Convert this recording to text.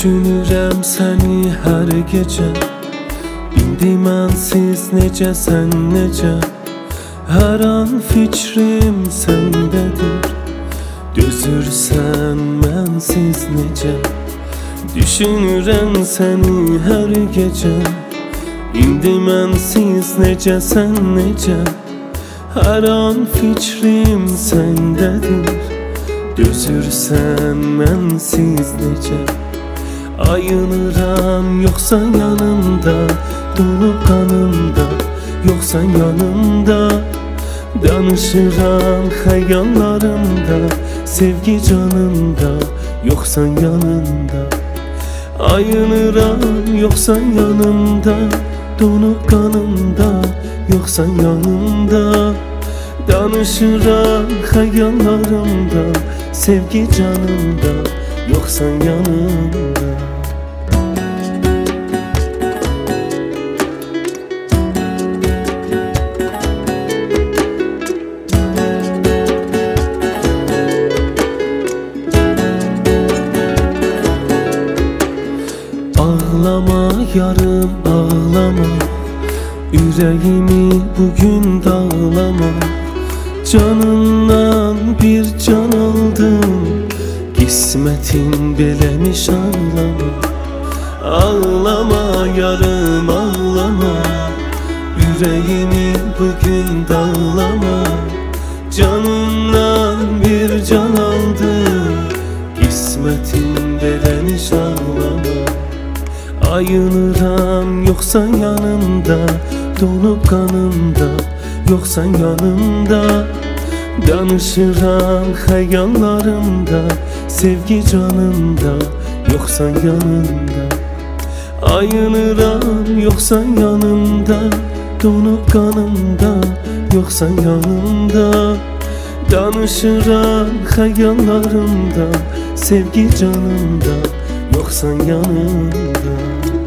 Düşünürəm səni hər gecə. İndi mənsiz necə, sən necə? Hər an fikrim səndədir. Dözürsən mənsiz necə? Düşünürəm səni hər gecə. İndi mənsiz necə, sən necə? Hər an fikrim səndədir. Dözürsən mənsiz necə? Ayınıram yoxsan yanımda, donub qanımda, yoxsan yanımda. Danışıram xəyallarımda, sevgi canımda, yoxsan yanımda. Ayınıram yoxsan yanımda, donub qanımda, yoxsan yanımda. Danışıram xəyallarımda, sevgi canımda, yoxsan yanımda. Ağlama yarım ağlama, ürəyimi bugün dağlama. Canından bir can aldım, qismətin beləmiş ağlama. Ağlama yarım ağlama, ürəyimi bugün dağlama. Canından bir can aldım, qismətin beləmiş ağlama. Ayınıram yoxsan yanımda, donub qanımda, yoxsan yanımda. Danışıram xəyallarımda, sevgi canımda, yoxsan yanımda. Ayınıram yoxsan yanımda, donub qanımda, yoxsan yanımda. Danışıram xəyallarımda, sevgi canımda, yoxsan yanımda.